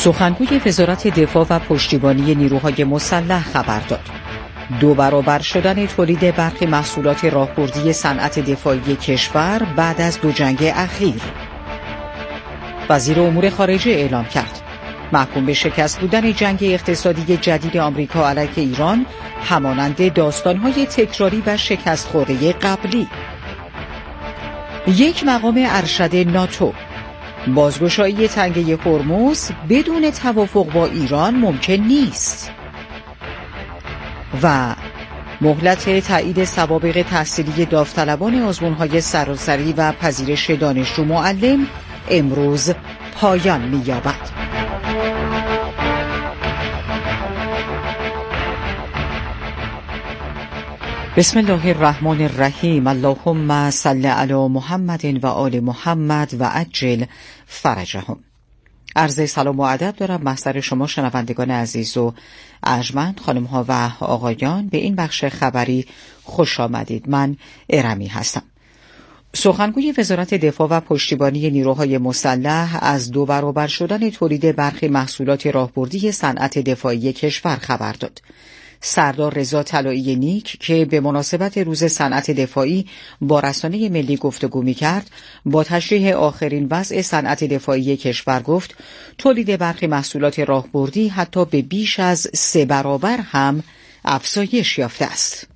سخنگوی وزارت دفاع و پشتیبانی نیروهای مسلح خبر داد 2 برابر شدن تولید برخی محصولات راهبردی صنعت دفاعی کشور بعد از 2 جنگ اخیر. وزیر امور خارجه اعلام کرد محکوم به شکست بودن جنگ اقتصادی جدید آمریکا علیه ایران همانند داستان‌های تکراری و شکست خورده قبلی. یک مقام ارشد ناتو: بازگشایی تنگه هرمز بدون توافق با ایران ممکن نیست. و مهلت تایید سوابق تحصیلی داوطلبان آزمون‌های سراسری و پذیرش دانشجو معلم امروز پایان می‌یابد. بسم الله الرحمن الرحیم. اللهم صل علی محمد و آل محمد و عجل فرجهم. عرض سلام و ادب دارم محضر شما شنوندگان عزیز و ارجمند، خانم ها و آقایان. به این بخش خبری خوش آمدید. من ارمی هستم. سخنگوی وزارت دفاع و پشتیبانی نیروهای مسلح از 2 برابر شدن تولید برخی محصولات راهبردی صنعت دفاعی کشور خبر داد. سردار رضا طلایی نیک که به مناسبت روز صنعت دفاعی با رسانه ملی گفتگو می‌کرد، با تشریح آخرین وضع صنعت دفاعی کشور گفت تولید برخی محصولات راهبردی حتی به بیش از 3 برابر هم افزایش یافته است.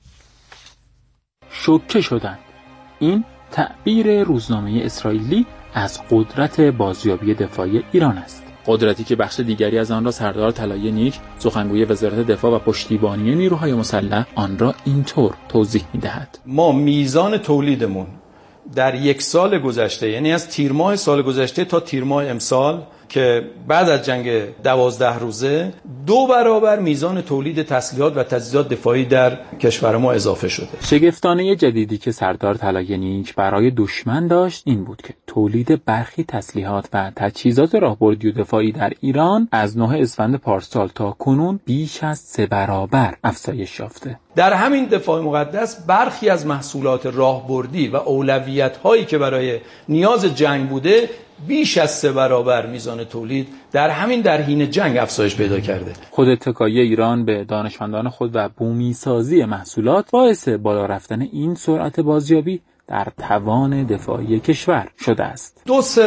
شوکه شدن. این تعبیر روزنامه اسرائیلی از قدرت بازیابی دفاعی ایران است. قدرتی که بخش دیگری از آن را سردار طلایی نیک، سخنگوی وزارت دفاع و پشتیبانی نیروهای مسلح، آن را اینطور توضیح می‌دهد: ما میزان تولیدمون در 1 سال گذشته، یعنی از تیر ماه سال گذشته تا تیر ماه امسال که بعد از جنگ 12 روزه 2 برابر میزان تولید تسلیحات و تجهیزات دفاعی در کشور ما اضافه شده. شگفتانه جدیدی که سردار طلایی نیک برای دشمن داشت این بود که تولید برخی تسلیحات و تجهیزات راهبردی و دفاعی در ایران از 9 اسفند پارسال تا کنون بیش از 3 برابر افزایش یافته. در همین دفاع مقدس برخی از محصولات راهبردی و اولویت‌هایی که برای نیاز جنگ بوده بیش از 3 برابر میزان تولید در حین جنگ افزایش پیدا کرده. خود اتکایی ایران به دانشمندان خود و بومی سازی محصولات باعث بالا رفتن این سرعت بازیابی در توان دفاعی کشور شده است.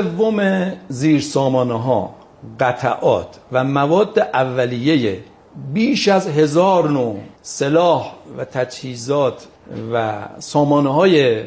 2/3 زیرسامانه‌ها، قطعات و مواد اولیه بیش از 1000 نوع سلاح و تجهیزات و سامانه‌های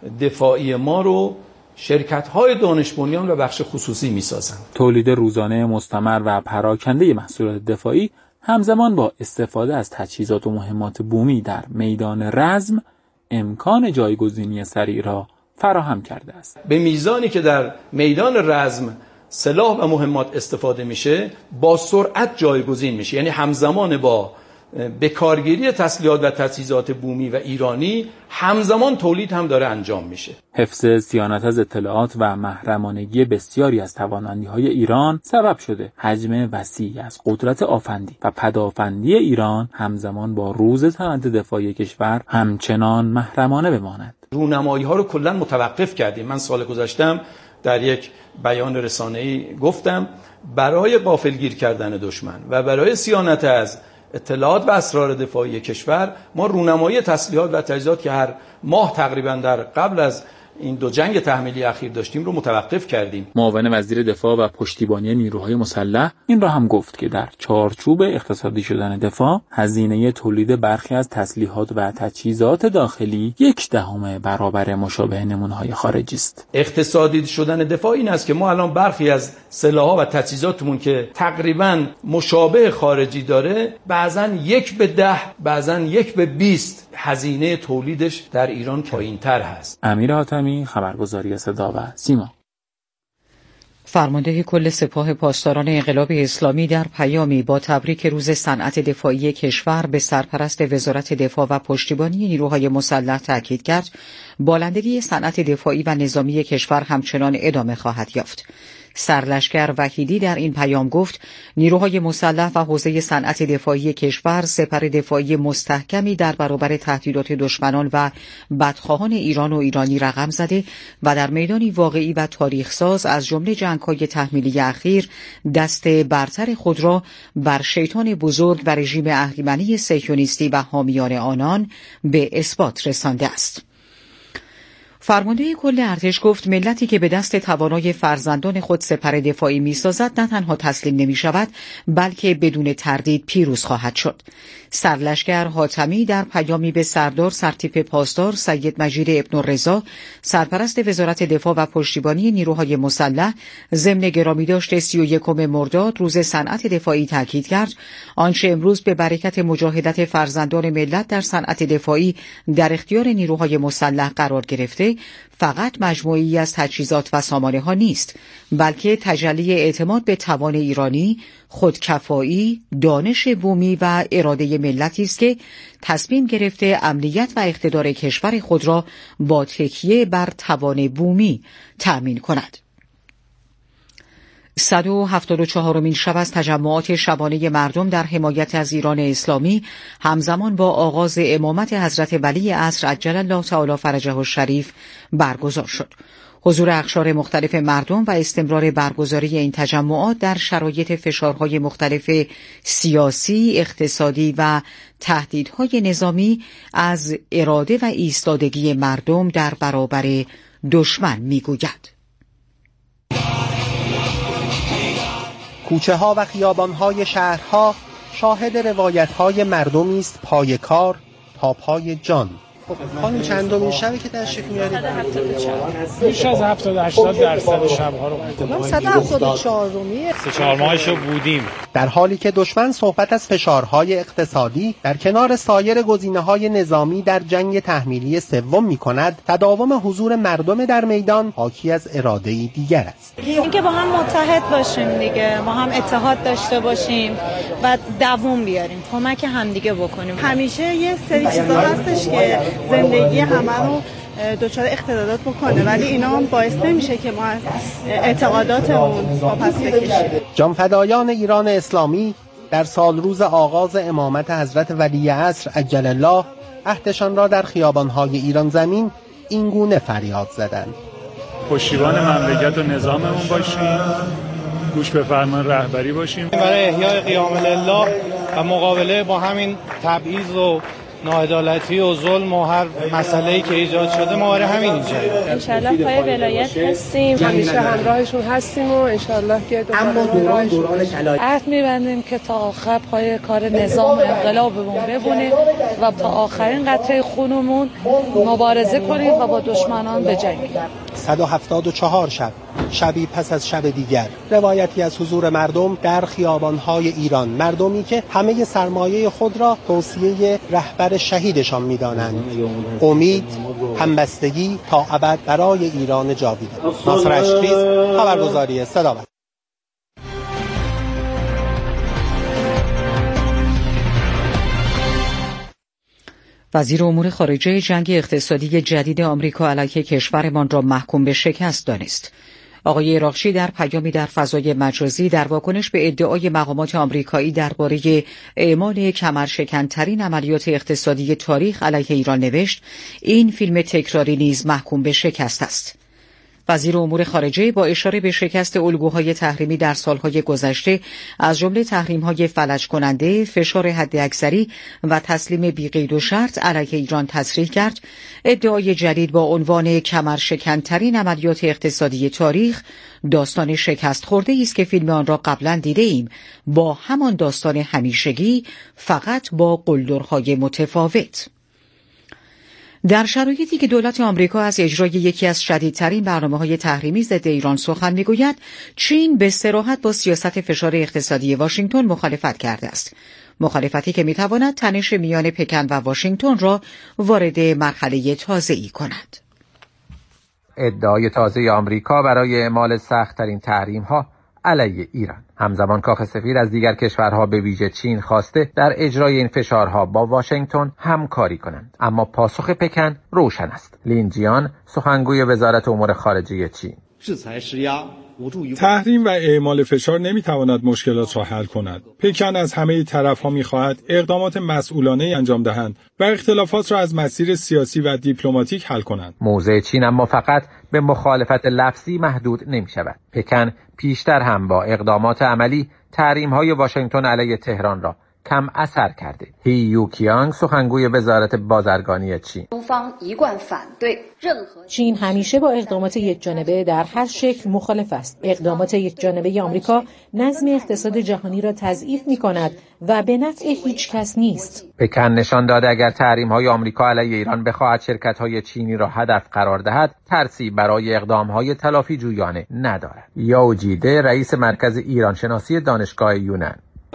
دفاعی ما رو شرکت‌های دانش بنیان و بخش خصوصی می‌سازند. تولید روزانه مستمر و پراکنده محصولات دفاعی همزمان با استفاده از تجهیزات و مهمات بومی در میدان رزم امکان جایگزینی سریع را فراهم کرده است. به میزانی که در میدان رزم سلاح و مهمات استفاده میشه با سرعت جایگزین میشه، یعنی همزمان با بکارگیری تسلیحات و تجهیزات بومی و ایرانی همزمان تولید هم داره انجام میشه. حفظ صیانت از اطلاعات و محرمانگی بسیاری از توانمندی‌های ایران سبب شده حجم وسیعی از قدرت آفندی و پدافندی ایران همزمان با روز صنعت دفاعی کشور همچنان محرمانه بماند. رونمایی‌ها رو کلاً متوقف کردیم. من سال گذشتم در یک بیان رسانه‌ای گفتم برای غافلگیر کردن دشمن و برای صیانت از اطلاعات و اسرار دفاعی کشور ما رونمایی تسلیحات و تجهیزات که هر ماه تقریبا در قبل از این 2 جنگ تحمیلی اخیر داشتیم رو متوقف کردیم. معاون وزیر دفاع و پشتیبانی نیروهای مسلح این را هم گفت که در چارچوب اقتصادی شدن دفاع هزینه تولید برخی از تسلیحات و تجهیزات داخلی 1/10 برابر مشابه نمونه‌های خارجی است. اقتصادی شدن دفاع این است که ما الان برخی از سلاح‌ها و تجهیزاتمون که تقریبا مشابه خارجی داره بعضاً 1/10 بعضاً 1/20 هزینه تولیدش در ایران پایین‌تر هست. امیر حاتمی، خبرگزاری صدا و سیما. فرمانده کل سپاه پاسداران انقلاب اسلامی در پیامی با تبریک روز صنعت دفاعی کشور به سرپرست وزارت دفاع و پشتیبانی نیروهای مسلح تاکید کرد بالندگی صنعت دفاعی و نظامی کشور همچنان ادامه خواهد یافت. سرلشکر وحیدی در این پیام گفت نیروهای مسلح و حوزه صنعت دفاعی کشور سپر دفاعی مستحکمی در برابر تهدیدات دشمنان و بدخواهان ایران و ایرانی رقم زده و در میدانی واقعی و تاریخساز از جمله جنگ‌های تحمیلی اخیر دست برتر خود را بر شیطان بزرگ و رژیم اهریمنی صهیونیستی و حامیان آنان به اثبات رسانده است. فرمانده کل ارتش گفت ملتی که به دست توانای فرزندان خود سپر دفاعی می‌سازد نه تنها تسلیم نمی‌شود بلکه بدون تردید پیروز خواهد شد. سرلشکر حاتمی در پیامی به سردار سرتیپ پاسدار سید مجید ابن رضا سرپرست وزارت دفاع و پشتیبانی نیروهای مسلح ضمن گرامیداشت 31 مرداد روز صنعت دفاعی تاکید کرد آنچه امروز به برکت مجاهدت فرزندان ملت در صنعت دفاعی در اختیار نیروهای مسلح قرار گرفته فقط مجموعه‌ای از تجهیزات و سامانه‌ها نیست بلکه تجلی اعتماد به توان ایرانی، خودکفایی، دانش بومی و اراده ملتی است که تصمیم گرفته امنیت و اقتدار کشور خود را با تکیه بر توان بومی تأمین کند. 174مین شب از تجمعات شبانه مردم در حمایت از ایران اسلامی همزمان با آغاز امامت حضرت ولی عصر عجل الله تعالی فرجه الشریف برگزار شد. حضور اقشار مختلف مردم و استمرار برگزاری این تجمعات در شرایط فشارهای مختلف سیاسی، اقتصادی و تهدیدهای نظامی از اراده و ایستادگی مردم در برابر دشمن می‌گوید. کوچه ها و خیابان های شهرها شاهد روایت های مردمی است پای کار تا پای جان. خانم چندمین شبی که تشریف میارید؟ 174. بیش از 70-80% شب‌ها رو بودیم. 174 3-4 ماهشو بودیم. در حالی که دشمن صحبت از فشارهای اقتصادی در کنار سایر گزینه‌های نظامی در جنگ تحمیلی سوم می‌کند، تداوم حضور مردم در میدان حاکی از اراده‌ای دیگر است. اینکه با هم متحد باشیم دیگه، با هم اتحاد داشته باشیم و دوام بیاریم، کمک همدیگه بکنیم. همیشه یه سری چیزا هستش که زندگی همه رو دچار اختلالات بکنه ولی اینا هم باعث نمیشه که ما از اعتقاداتمون واپس بکشیم. جانفدایان ایران اسلامی در سال روز آغاز امامت حضرت ولی عصر عجل الله عهدشان را در خیابان‌های ایران زمین این گونه فریاد زدند: پشتیبان مملکت و نظاممون باشیم، گوش به فرمان رهبری باشیم برای احیای قیام لله و مقابله با همین تبعیض و ناعدالتی و ظلم و هر مسئله‌ای که ایجاد شده ما برای همین اینجاییم. انشالله پای ولایت هستیم، همیشه همراهشون هستیم و انشالله که اما دوران عهد می‌بندیم که تا آخر پای کار نظام انقلابمون ببونیم و تا آخرین قطره خونمون مبارزه کنیم و با دشمنان بجنگیم. 174 شب، شبی پس از شب دیگر، روایتی از حضور مردم در خیابان‌های ایران، مردمی که همه سرمایه خود را توصیه رهبر شهیدشان می‌دانند. امید، همبستگی تا ابد برای ایران جاویدان. ناصر اشکریز، خبرگزاری صدا. وزیر امور خارجه جنگ اقتصادی جدید آمریکا علیه کشورمان را محکوم به شکست دانست. آقای اراغچی در پیامی در فضای مجازی در واکنش به ادعای مقامات آمریکایی درباره اعمال کمرشکن‌ترین عملیات اقتصادی تاریخ علیه ایران نوشت: این فیلم تکراری نیز محکوم به شکست است. وزیر امور خارجه با اشاره به شکست الگوهای تحریمی در سالهای گذشته از جمله تحریم‌های فلج کننده، فشار حداکثری و تسلیم بی‌قید و شرط علیه ایران تصریح کرد ادعای جدید با عنوان کمرشکن‌ترین عملیات اقتصادی تاریخ داستان شکست خورده است که فیلم آن را قبلا دیده ایم، با همان داستان همیشگی، فقط با قلدرهای متفاوت. در شرایطی که دولت آمریکا از اجرای یکی از شدیدترین برنامه‌های تحریمی ضد ایران سخن می‌گوید، چین به صراحت با سیاست فشار اقتصادی واشنگتن مخالفت کرده است. مخالفتی که می‌تواند تنش میان پکن و واشنگتن را وارد مرحله تازه‌ای کند. ادعای تازه آمریکا برای اعمال سخت‌ترین تحریم‌ها علیه ایران. همزمان کاخ سفید از دیگر کشورها به ویژه چین خواسته در اجرای این فشارها با واشنگتن همکاری کنند، اما پاسخ پکن روشن است. لین جیان، سخنگوی وزارت امور خارجه چین: تحریم و اعمال فشار نمیتواند مشکلات را حل کند. پکن از همه طرف‌ها می‌خواهد اقدامات مسئولانه انجام دهند و اختلافات را از مسیر سیاسی و دیپلماتیک حل کنند. موضع چین اما فقط به مخالفت لفظی محدود نمی‌شود. پکن پیشتر هم با اقدامات عملی تحریم‌های واشنگتن علیه تهران را کم اثر کرده. هی یوکیانگ سخنگوی وزارت بازرگانی چین: چین همیشه با اقدامات یکجانبه در هر شکل مخالف است. اقدامات یکجانبه آمریکا نظم اقتصاد جهانی را تضعیف می‌کند و به نفع هیچ کس نیست. پکن نشان داده اگر تحریم‌های آمریکا علیه ایران بخواهد شرکت‌های چینی را هدف قرار دهد، ترسی برای اقدام‌های تلافی جویانه ندارد. یاو جیده رئیس مرکز ایران شناسی دانشگاه یونان: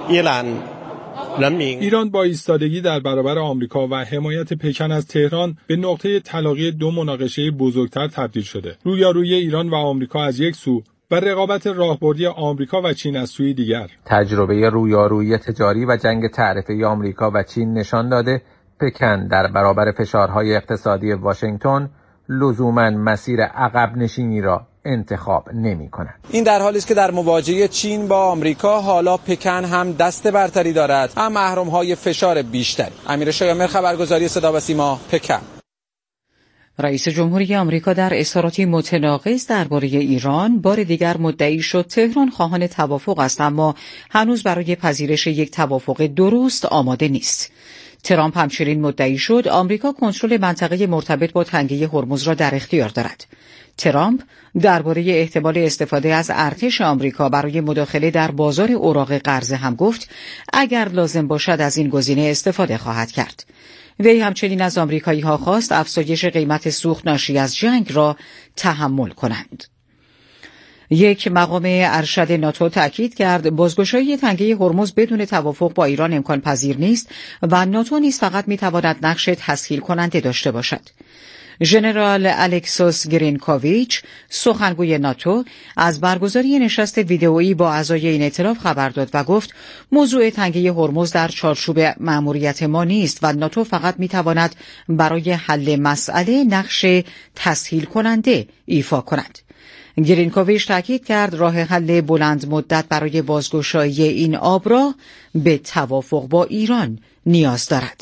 ایران با ایستادگی در برابر آمریکا و حمایت پکن از تهران به نقطه تلاقی دو مناقشه بزرگتر تبدیل شده. رویارویی ایران و آمریکا از یک سو و رقابت راهبردی آمریکا و چین از سوی دیگر. تجربه رویارویی تجاری و جنگ تعرفه‌ای آمریکا و چین نشان داده پکن در برابر فشارهای اقتصادی واشنگتن لزوماً مسیر عقب نشینی را انتخاب نمی کند. این در حالی است که در مواجهه چین با آمریکا حالا پکن هم دست برتری دارد، هم محروم‌های فشار بیشتری. امیر شایمر، خبرگزاری صدا و سیما، پکن. رئیس جمهوری آمریکا در اظهاراتی متناقض درباره ایران بار دیگر مدعی شد تهران خواهان توافق است، اما هنوز برای پذیرش یک توافق درست آماده نیست. ترامپ همچنین مدعی شد آمریکا کنترل منطقه مرتبط با تنگه هرمز را در اختیار دارد. ترامپ درباره احتمال استفاده از ارتش آمریکا برای مداخله در بازار اوراق قرضه هم گفت اگر لازم باشد از این گزینه استفاده خواهد کرد. وی همچنین از آمریکایی‌ها خواست افزایش قیمت سوخت ناشی از جنگ را تحمل کنند. یک مقام ارشد ناتو تاکید کرد بازگشایی تنگه هرمز بدون توافق با ایران امکان پذیر نیست و ناتو نیز فقط می‌تواند نقش تسهیل کننده داشته باشد. ژنرال الکسوس گرینکوویچ سخنگوی ناتو از برگزاری نشست ویدئویی با اعضای این ائتلاف خبر داد و گفت موضوع تنگه هرمز در چارچوب مأموریت ما نیست و ناتو فقط می‌تواند برای حل مسئله نقش تسهیل کننده ایفا کند. گرینکوویچ تاکید کرد راه حل بلند مدت برای بازگشایی این آبراه به توافق با ایران نیاز دارد.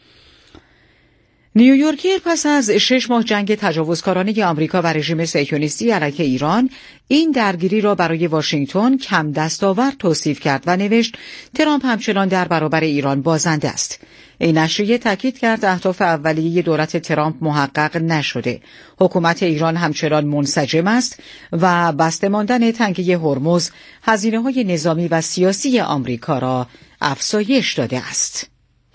نیویورکر پس از 6 ماه جنگ تجاوزکارانه آمریکا و رژیم صهیونیستی علیه ایران این درگیری را برای واشنگتن کم دستاورد توصیف کرد و نوشت ترامپ همچنان در برابر ایران بازنده است. این نشریه تاکید کرد اهداف اولیه دولت ترامپ محقق نشده. حکومت ایران همچنان منسجم است و بسته ماندن تنگه هرمز هزینه‌های نظامی و سیاسی آمریکا را افزایش داده است.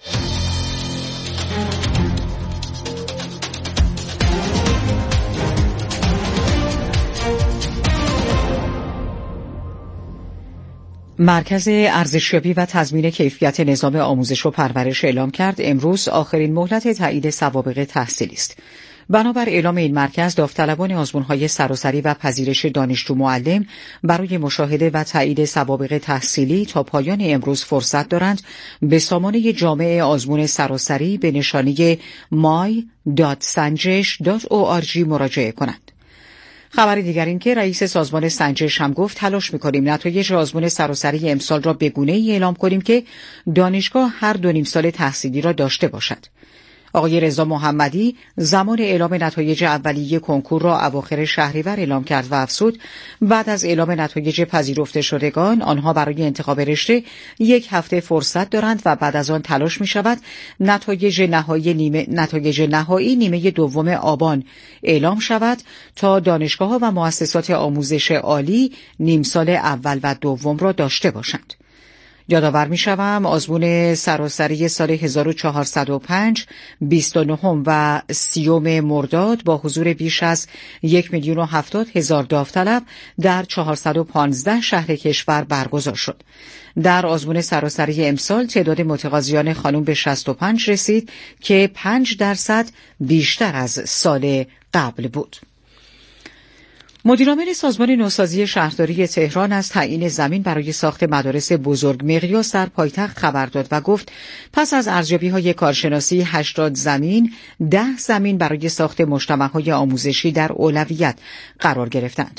مرکز ارزشیابی و تضمین کیفیت نظام آموزش و پرورش اعلام کرد امروز آخرین مهلت تایید سوابق تحصیلی است. بنابر اعلام این مرکز داوطلبان آزمون‌های سراسری و پذیرش دانشجو معلم برای مشاهده و تایید سوابق تحصیلی تا پایان امروز فرصت دارند به سامانه جامع آزمون سراسری به نشانی my.sanjesh.org مراجعه کنند. خبر دیگر این که رئیس سازمان سنجش هم گفت تلاش می‌کنیم نتایج آزمون سراسری امسال را به گونه‌ای اعلام کنیم که دانشگاه هر 2.5 سال تحصیلی را داشته باشد. آقای رضا محمدی زمان اعلام نتایج اولیه کنکور را اواخر شهریور اعلام کرد و افزود بعد از اعلام نتایج پذیرفته شدگان آنها برای انتخاب رشته 1 هفته فرصت دارند و بعد از آن تلاش می شود نتایج نهایی نیمه دوم آبان اعلام شود تا دانشگاه‌ها و مؤسسات آموزش عالی نیم سال اول و دوم را داشته باشند. یادآور می‌شوم آزمون سراسری سال 1405 29 و 30 مرداد با حضور بیش از 1,070,000 داوطلب در 415 شهر کشور برگزار شد. در آزمون سراسری امسال تعداد متقاضیان خانم به 65 رسید که 5% بیشتر از سال قبل بود. مدیرعامل سازمان نوسازی شهرداری تهران از تعیین زمین برای ساخت مدارس بزرگ مقیاس در پایتخت خبر داد و گفت پس از ارزیابی‌های کارشناسی 80 زمین 10 زمین برای ساخت مجتمع‌های آموزشی در اولویت قرار گرفتند.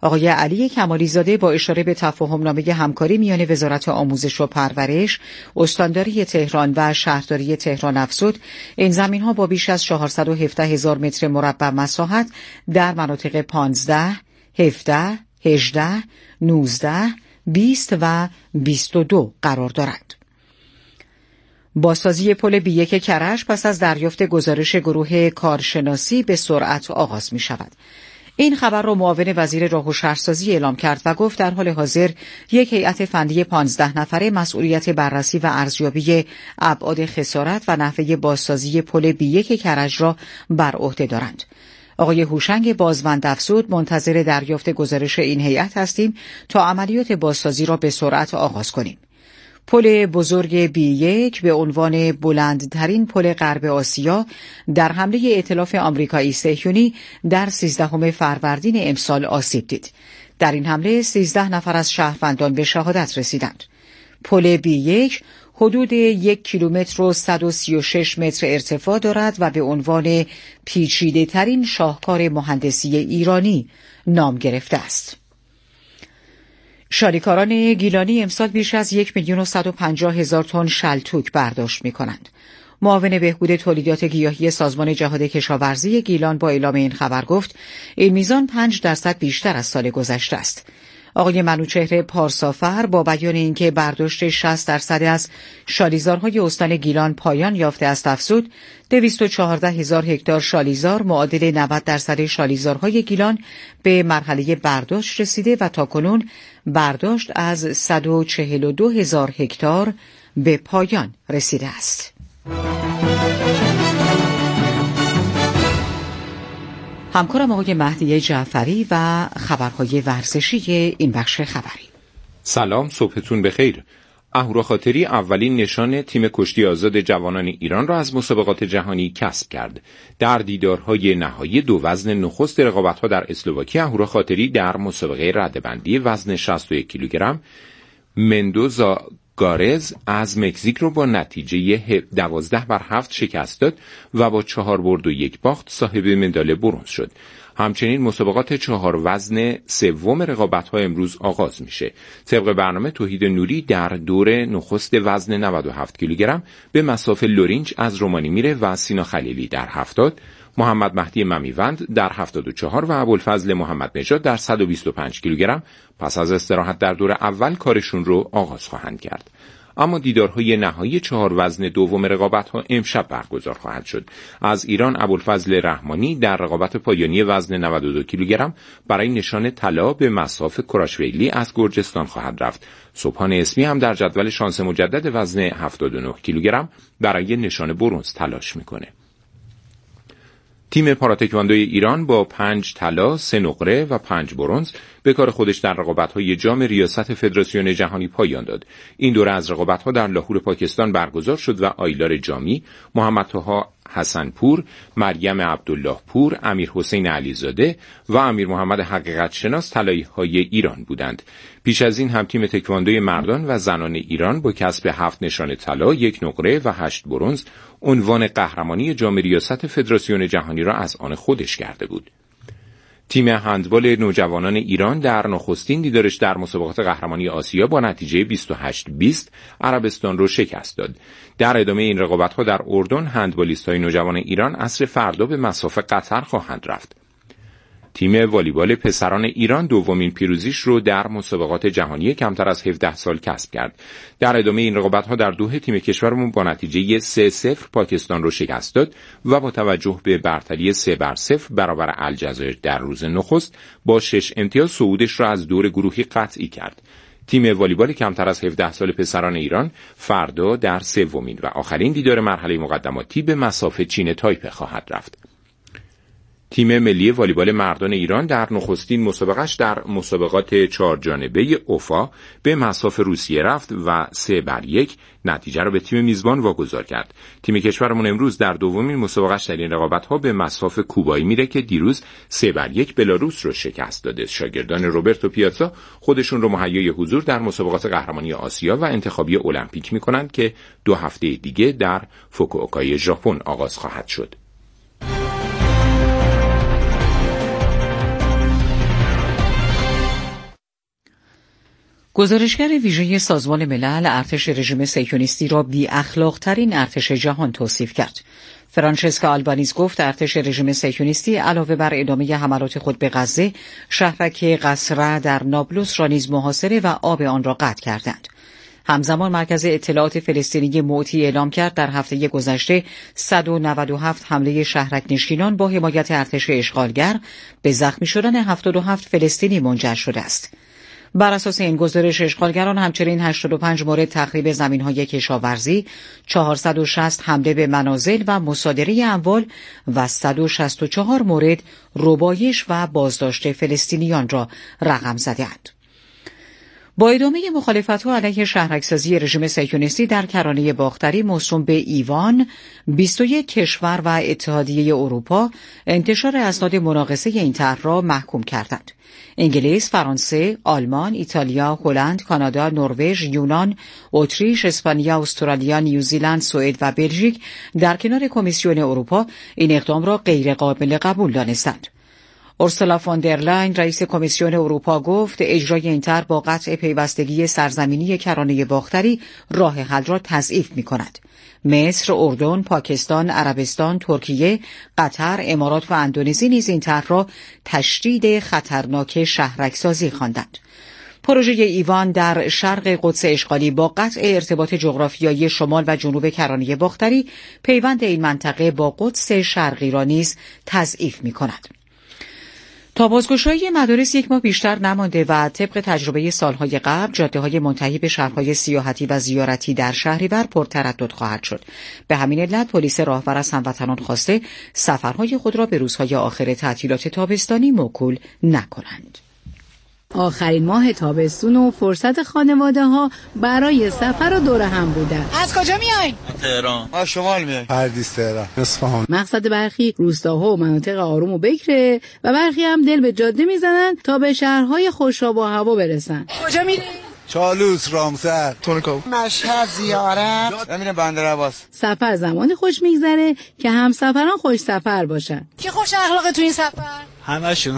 آقای علی کمالی زاده با اشاره به تفاهمنامه همکاری میان وزارت آموزش و پرورش، استانداری تهران و شهرداری تهران افزود این زمین‌ها با بیش از 417,000 متر مربع مساحت در مناطق 15، 17، 18، 19، 20 و 22 قرار دارند. بازسازی پل B1 کرج پس از دریافت گزارش گروه کارشناسی به سرعت آغاز می شود. این خبر را معاون وزیر راه و شهرسازی اعلام کرد و گفت در حال حاضر یک هیئت فنی 15 نفره مسئولیت بررسی و ارزیابی ابعاد خسارت و نحوه بازسازی پل B1 کرج را بر عهده دارند. آقای هوشنگ بازوند افزود منتظر دریافت گزارش این هیئت هستیم تا عملیات بازسازی را به سرعت آغاز کنیم. پل بزرگ B1 به عنوان بلندترین پل غرب آسیا در حمله ائتلاف آمریکایی صهیونی در 13 فروردین امسال آسیب دید. در این حمله 13 نفر از شهروندان به شهادت رسیدند. پل B1 حدود 1 کیلومتر و 136 متر ارتفاع دارد و به عنوان پیچیده ترین شاهکار مهندسی ایرانی نام گرفته است. شالیکاران گیلانی امسال بیش از 1,150,000 تن شلتوک برداشت می کنند. معاون بهبود تولیدات گیاهی سازمان جهاد کشاورزی گیلان با اعلام این خبر گفت این میزان 5% بیشتر از سال گذشته است. آقای منوچهر پارسافر با بیان اینکه برداشت 60% از شالیزارهای استان گیلان پایان یافته است افزود 214,000 هکتار شالیزار معادل 90% شالیزارهای گیلان به مرحله برداشت رسیده و تاکنون برداشت از 142,000 هکتار به پایان رسیده است. همکارم آقای مهدی جعفری و خبرهای ورزشی این بخش خبری. سلام، صبحتون بخیر. اهورا خاطری اولین نشان تیم کشتی آزاد جوانان ایران را از مسابقات جهانی کسب کرد. در دیدارهای نهایی دو وزن نخست رقابت‌ها در اسلواکی اهورا خاطری در مسابقه رده‌بندی وزن 61 کیلوگرم مندوزا گارز از مکزیک رو با نتیجه 12-7 شکست داد و با 4 برد و 1 باخت صاحب مدال برنز شد. همچنین مسابقات 4 وزن سوم رقابت‌ها امروز آغاز میشه. طبق برنامه توحید نوری در دور نخست وزن 97 کیلوگرم به مصاف لورینج از رومانی میره و سینا خلیلی در 70، محمد مهدی ممیوند در 74 و ابوالفضل محمد نژاد در 125 کیلوگرم پس از استراحت در دور اول کارشون رو آغاز خواهند کرد. اما دیدارهای نهایی 4 وزن دوم رقابت‌ها امشب برگزار خواهد شد. از ایران ابوالفضل رحمانی در رقابت پایانی وزن 92 کیلوگرم برای نشان طلا به مصاف کراشویلی از گرجستان خواهد رفت. سبحان اسمی هم در جدول شانس مجدد وزن 79 کیلوگرم برای نشان برنز تلاش میکنه. تیم پاراتکواندوی ایران با 5 طلا، 3 نقره و 5 برنز به کار خودش در رقابت‌های جام ریاست فدراسیون جهانی پایان داد. این دوره از رقابت‌ها در لاهور پاکستان برگزار شد و آیلار جامی، محمد طه حسنپور، مریم عبدالله پور، امیر حسین علیزاده و امیر محمد حقیقت شناس طلایی‌های ایران بودند. پیش از این هم تیم تکواندوی مردان و زنان ایران با کسب 7 نشان طلا، 1 نقره و 8 برنز عنوان قهرمانی جام ریاست فدراسیون جهانی را از آن خودش کرده بود. تیم هندبال نوجوانان ایران در نخستین دیدارش در مسابقات قهرمانی آسیا با نتیجه 28-20 عربستان رو شکست داد. در ادامه این رقابت‌ها در اردن هندبالیست‌های نوجوان ایران عصر فردا به مصاف قطر خواهند رفت. تیم والیبال پسران ایران دومین پیروزیش رو در مسابقات جهانی کمتر از 17 سال کسب کرد. در ادامه این رقابت‌ها در دوحه تیم کشورمون با نتیجه 3-0 پاکستان رو شکست داد و با توجه به برتری 3-0 برابر الجزایر در روز نخست با 6 امتیاز صعودش را از دور گروهی قطعی کرد. تیم والیبال کمتر از 17 سال پسران ایران فردا در سومین و آخرین دیدار مرحله مقدماتی به مصاف چین تایپه خواهد رفت. تیم ملی والیبال مردان ایران در نخستین مسابقهش در مسابقات 4 جانبه اوفا به مصاف روسیه رفت و 3-1 نتیجه را به تیم میزبان واگذار کرد. تیم کشورمون امروز در دومین مسابقهش در این رقابت‌ها به مصاف کوبایی میره که دیروز 3-1 بلاروس رو شکست داده. شاگردان روبرتو پیاتزا خودشون رو مهیای حضور در مسابقات قهرمانی آسیا و انتخابی المپیک میکنند که 2 هفته دیگه در فوکووکای ژاپن آغاز خواهد شد. گزارشگر ویژه سازمان ملل ارتش رژیم صهیونیستی را بی اخلاق‌ترین ارتش جهان توصیف کرد. فرانچسکا آلبانیز گفت ارتش رژیم صهیونیستی علاوه بر ادامه حملات خود به غزه، شهرک قصره در نابلس را نیز محاصره و آب آن را قطع کردند. همزمان مرکز اطلاعات فلسطینی موتی اعلام کرد در هفته گذشته 197 حمله شهرک نشینان با حمایت ارتش اشغالگر به زخمی شدن 77 فلسطینی منجر شده است. بر اساس این گزارش اشغالگران همچنین 85 مورد تخریب زمین‌های کشاورزی، 460 حمله به منازل و مصادره اموال و 164 مورد ربایش و بازداشت فلسطینیان را رقم زدند. با ادامه مخالفت‌ها علیه شهرک‌سازی رژیم صهیونیستی در کرانه باختری موسوم به ایوان، 21 کشور و اتحادیه اروپا انتشار اسناد مناقصه این طرح را محکوم کردند. انگلیس، فرانسه، آلمان، ایتالیا، هلند، کانادا، نروژ، یونان، اتریش، اسپانیا، استرالیا، نیوزیلند، سوئد و بلژیک در کنار کمیسیون اروپا این اقدام را غیرقابل قبول دانستند. اورسولا فون در لاین رئیس کمیسیون اروپا گفت اجرای این طرح با قطع پیوستگی سرزمینی کرانه باختری راه حل را تضعیف می‌کند. مصر، اردن، پاکستان، عربستان، ترکیه، قطر، امارات و اندونزی نیز این طرح را تشدید خطرناک شهرک‌سازی خواندند. پروژه ایوان در شرق قدس اشغالی با قطع ارتباط جغرافیایی شمال و جنوب کرانه باختری پیوند این منطقه با قدس شرقی را نیز تضعیف می‌کند. تا بازگشایی مدارس یک ماه بیشتر نمانده و طبق تجربه سالهای قبل جاده‌های منتهی به شهرهای سیاحتی و زیارتی در شهریور پرتردد خواهد شد. به همین علت پلیس راهور از هموطنان خواسته سفرهای خود را به روزهای آخر تعطیلات تابستانی موکول نکنند. آخرین ماه تابستون و فرصت خانواده ها برای سفر و دور هم بودن. از کجا میاین؟ تهران. ما شمال میایم. پردیس تهران. اصفهان. مقصد برخی روستاها و مناطق آروم و بکره و برخی هم دل به جاده میزنن تا به شهرهای خوشاب و هوا برسن. کجا میری؟ چالوس، رامسر، تونکو، مشهد، زیارت و میرم بندرعباس. سفر زمانی خوش میگذره که همسفران خوش سفر باشن. کی خوش اخلاقه تو این سفر؟ همشون.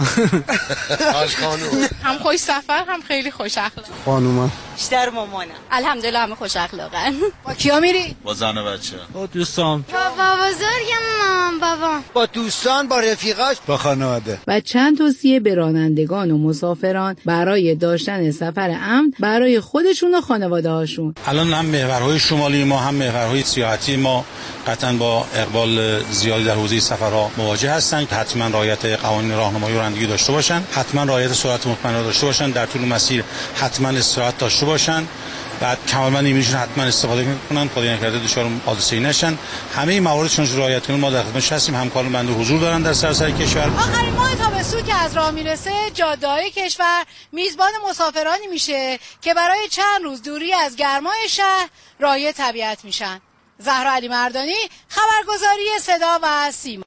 هم خوش سفر هم خیلی خوش اخلاق. خانوما. بیشتر مامانم. الحمدلله همه خوش اخلاقن. با کیا میری؟ با زن و بچه. با دوستان. با بابا بزرگم بابا. با دوستان، با رفیقاش، با خانواده. و چند توصیه به رانندگان و مسافران برای داشتن سفر امن برای خودشون و خانواده هاشون. الان هم محورهای شمالی ما هم محورهای سیاحتی ما قطعا با اقبال زیادی در حوزه سفرها مواجه هستند. حتما رعایت قوانین راهنمایی و رانندگی داشته باشن، حتما رعایت سرعت مطمئن داشته باشن، در طول مسیر حتما استراحت داشته باشن، بعد کمربند ایمنیشون حتما استفاده کنن، خدای نکرده دچار حادثه‌ای نشن. همه این موارد چون رعایت کنیم ما در خدمتش هستیم. همکاران بنده حضور دارن در سراسر کشور. آخرین ماه تابستون که از راه میرسه جاده‌های کشور میزبان مسافرانی میشه که برای چند روز دوری از گرمای شهر راه طبیعت میشن. زهرا علی مردانی، خبرگزاری صدا و سیما.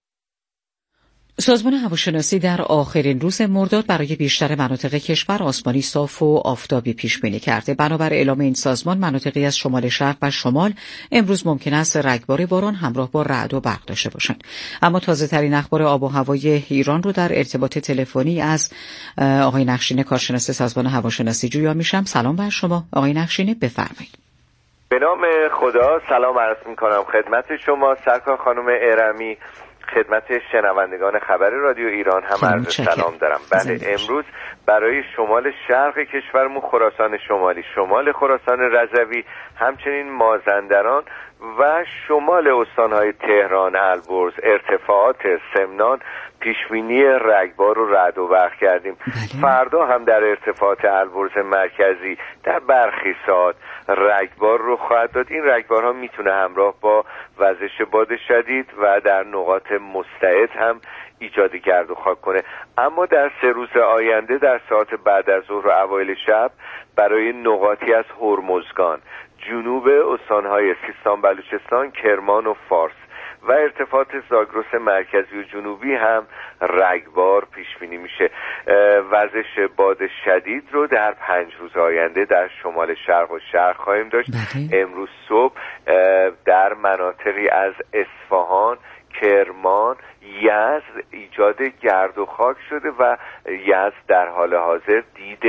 سازمان هواشناسی در آخرین روز مرداد برای بیشتر مناطق کشور آسمانی صاف و آفتابی پیش بینی کرده. بنابر اعلام این سازمان مناطقی از شمال شرق و شمال امروز ممکن است رگبار باران همراه با رعد و برق داشته باشند. اما تازه ترین اخبار آب و هوای ایران رو در ارتباط تلفنی از آقای نقشین کارشناس سازمان هواشناسی جویا میشم. سلام بر شما آقای نقشین، بفرمایید. به نام خدا سلام عرض می‌کنم خدمت شما سرکار خانم ارمی، خدمت شنوندگان خبر رادیو ایران هم عرض سلام دارم. بله، امروز برای شمال شرق کشورمون خراسان شمالی، شمال خراسان رضوی، همچنین مازندران و شمال استانهای تهران، البرز، ارتفاعات سمنان پیشبینی رگبار و رعد و برق کردیم. فردا هم در ارتفاعات البرز مرکزی در برخی ساعات رگبار رو خواهد داد. این رگبارها میتونه همراه با وزش باد شدید و در نقاط مستعد هم ایجاد گرد و خاک کنه. اما در 3 روز آینده در ساعت بعد از ظهر و اوایل شب برای نقاطی از هرمزگان، جنوب استانهای سیستان، بلوچستان، کرمان و فارس و ارتفاعات زاگرس مرکزی و جنوبی هم رگبار پیش بینی میشه. وزش باد شدید رو در 5 روز آینده در شمال شرق و شرق خواهیم داشت. امروز صبح در مناطقی از اصفهان، کرمان، یزد ایجاد گرد و خاک شده و یزد در حال حاضر دید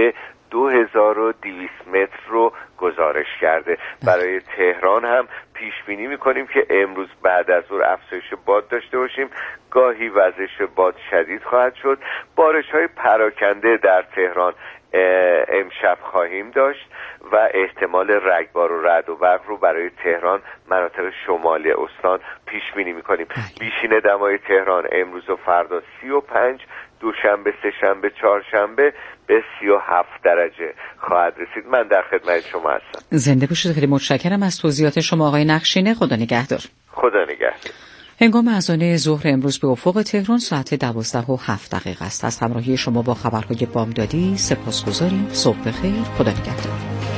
2200 متر رو گزارش کرده. برای تهران هم پیش بینی میکنیم که امروز بعد از ظهر افزایش باد داشته باشیم، گاهی وزش باد شدید خواهد شد. بارش‌های پراکنده در تهران امشب خواهیم داشت و احتمال رگبار و رعد و برق رو برای تهران مناطق شمالی استان پیش بینی می‌کنیم. بیشین دمای تهران امروز و فردا 35، دوشنبه، سه‌شنبه، چهارشنبه به 37 درجه خواهد رسید. من در خدمت شما هستم. زنده باشید. خیلی متشکرم از توضیحات شما آقای نقشینه. خدا نگهدار. خدا نگهدار. هنگام اذان ظهر امروز به افق تهران ساعت 12:07 است. از همراهی شما با خبرهای بامدادی سپاسگزاریم. صبح بخیر. خدا نگهدار.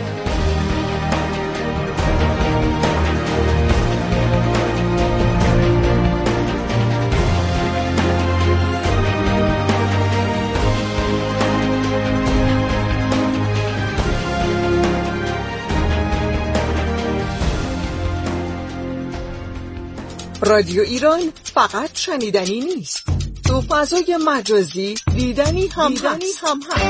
رادیو ایران فقط شنیدنی نیست، تو فضای مجازی دیدنی هم هست.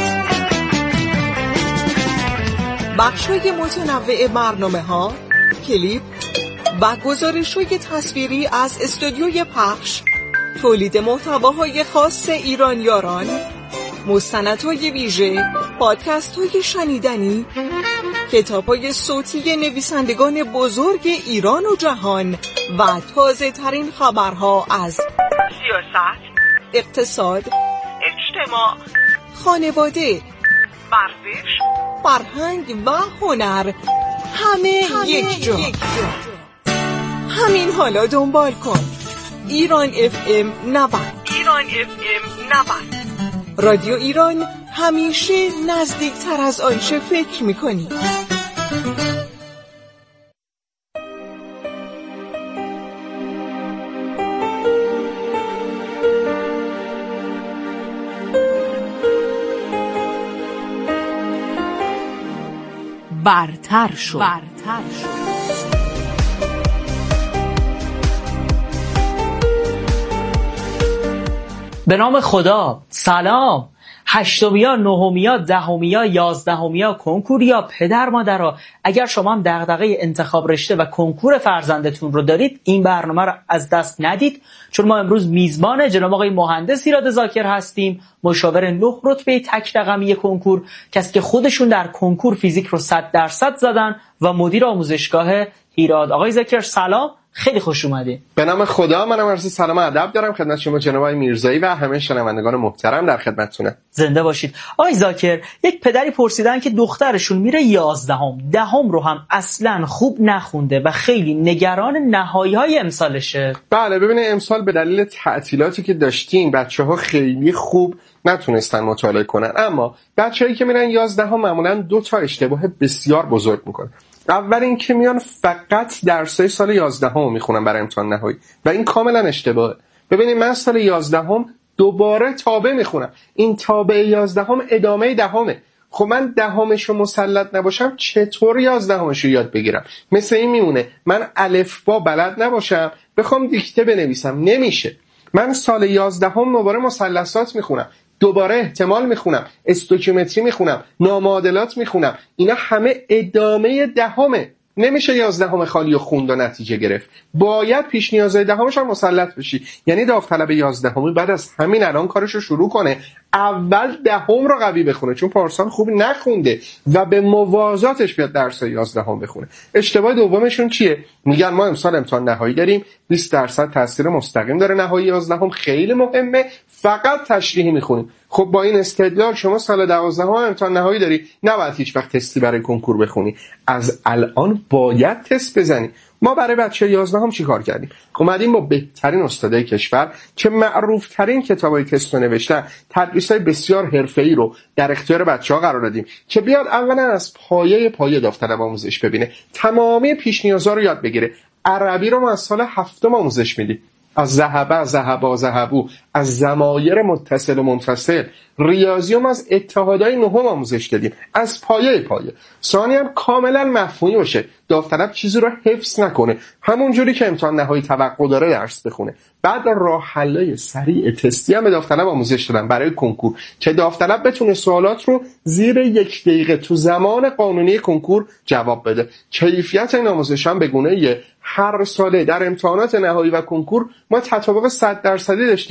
بخشای متنوع برنامه‌ها، کلیپ و گزارش‌های تصویری از استودیوی پخش، تولید محتواهای خاص ایرانیاران، مستندهای ویژه، پادکست‌های شنیدنی، کتاب‌های صوتی نویسندگان بزرگ ایران و جهان و تازه‌ترین خبرها از سیاست، اقتصاد، اجتماع، خانواده، ورزش، فرهنگ و هنر، همه یک جا. همین حالا دنبال کن. ایران FM 90. رادیو ایران، همیشه نزدیکتر از آنچه فکر می‌کنی. برتر شد. به نام خدا. سلام. 8میا، 9میا، 10میا، 11میا کنکوریا پدر مادرها، اگر شما هم دغدغه انتخاب رشته و کنکور فرزندتون رو دارید، این برنامه رو از دست ندید، چون ما امروز میزبان جناب آقای مهندس ایراد ذاکر هستیم، مشاور 9 رتبه تک رقمی کنکور، کسی که خودشون در کنکور فیزیک رو 100% زدن و مدیر آموزشگاه ایراد. آقای ذاکر سلام، خیلی خوش اومدید. به نام خدا. منم عرض سلام و ادب دارم خدمت شما جناب آقای میرزایی و همه شنوندگان محترم در خدمتتونم. زنده باشید. آقای ذاکر، یک پدری پرسیدن که دخترشون میره 11ام، 10ام رو هم اصلاً خوب نخونده و خیلی نگران نهایی‌های امسالشه. بله، ببینید امسال به دلیل تعطیلاتی که داشتیم بچه‌ها خیلی خوب نتونستن مطالعه کنن، اما بچه‌هایی که میرن 11ام معمولاً 2 تا اشتباه بسیار بزرگ میکنن. اول این که میان فقط درسای سال 11ام میخونن برای امتحان نهایی و این کاملا اشتباهه. ببینید من سال 11ام دوباره تابع میخونم، این تابع 11ام ادامه 10ame. خب من 10امشو مسلط نباشم چطور 11امشو یاد بگیرم؟ مثل این میمونه من الفبا بلد نباشم بخوام دیکته بنویسم، نمیشه. من سال 11ام دوباره مثلثات میخونم، دوباره احتمال میخونم، استوکیومتری میخونم، نامعادلات میخونم، اینا همه ادامه 10ame. نمیشه 11ام خالی و خوند و نتیجه گرفت. باید پیش نیازهای 10امش هم مسلط بشی. یعنی داوطلب 11ام بعد از همین الان کارشو شروع کنه، اول 10ام رو قوی بخونه، چون پارسال خوب نخونده، و به موازاتش بیاد درس 11ام بخونه. اشتباه دومشون چیه؟ میگن ما امسال امتحان نهایی داریم، 20% تاثیر مستقیم داره نهایی 11ام، خیلی مهمه، فقط تشریحی میخونیم. خب با این استدلال شما سال 12ام امتحان نهایی داری، نباید هیچ وقت تستی برای کنکور بخونی، از الان باید تست بزنی. ما برای بچه 11ام چی کار کردیم؟ اومدیم با بهترین استادای کشور که معروف ترین کتابای تست رو نوشتن، تدریس‌های بسیار حرفه‌ای رو در اختیار بچه‌ها قرار دادیم که بیاد اولا از پایه داوطلب آموزش ببینه، تمامی پیش نیازها رو یاد بگیره. عربی رو ما از سال 7م آموزش میدیم، از ذهبو، از ضمایر متصل و منفصل. ریاضیوم از اتحادهای نهم آموزش دادیم، از پایه. ثانی هم کاملا مفهومی باشه، داوطلب چیزی رو حفظ نکنه، همون جوری که امتحان نهایی توقع داره درس بخونه. بعد راه حلای سریع تستی هم به داوطلب آموزش دادم برای کنکور که داوطلب بتونه سوالات رو زیر 1 دقیقه تو زمان قانونی کنکور جواب بده. کیفیت این آموزش هم به گونه‌ای هر ساله در امتحانات نهایی و کنکور ما تطابق 100% داشتیم.